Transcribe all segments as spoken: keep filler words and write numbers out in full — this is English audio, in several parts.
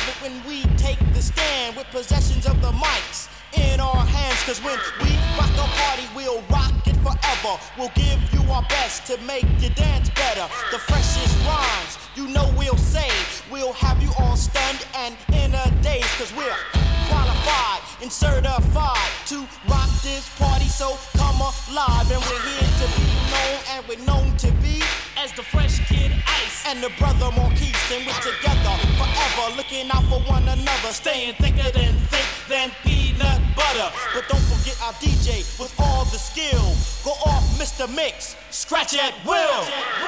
it when we take the stand with possessions of the mics in our hands. Cause when we rock a party, we'll rock it forever. We'll give you our best to make you dance better. The freshest rhymes, you know we'll say. We'll have you all stunned and in a daze. Cause we're qualified and certified to rock this party, so come alive. And we're here to be known, and we're known to be as the Fresh Kid Ice and the brother Marquise. And we're together forever, looking out for one another, staying thicker than thick than peanut butter. But don't forget our D J with all the skill. Go off, Mister Mix, scratch at will.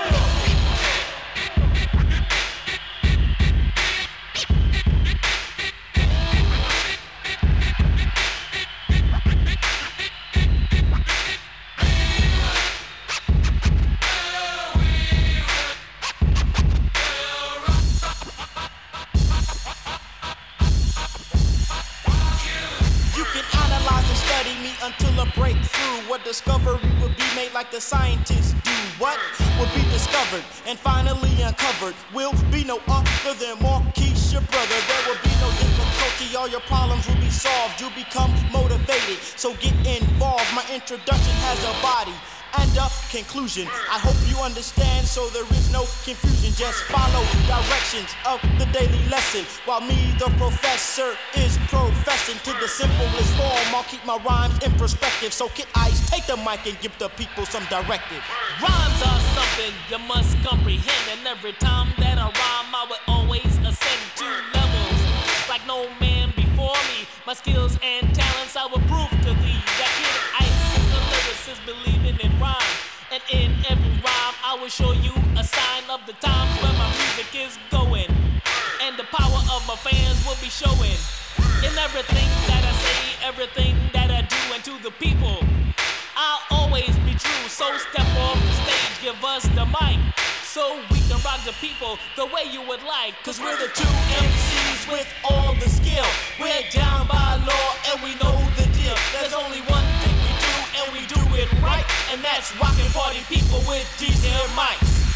Until a breakthrough, what discovery will be made like the scientists do. What will be discovered and finally uncovered will be no other than Marquise, your brother. There will be no difficulty, all your problems will be solved. You'll become motivated, so get involved. My introduction has a body and a conclusion. I hope you understand, so there is no confusion. Just follow directions of the daily lesson, while me, the professor, is professing to the simplest form. I'll keep my rhymes in perspective, so Kid Ice, take the mic and give the people some directive. Rhymes are something you must comprehend, and every time that I rhyme, I will always ascend to levels like no man before me. My skills and talents I will prove to thee. That Kid Ice is a lyricist believing in rhyme, and in every rhyme I will show you a sign of the times where my music is going, and the power of my fans will be showing in everything that I say, everything that I do. And to the people, I'll always be true. So step off the stage, give us the mic, so we can rock the people the way you would like. Cause we're the two M Cs with all the skill. We're down by law and we know the deal. There's only one thing we do, and we do it right, and that's rockin' party people with these here mics.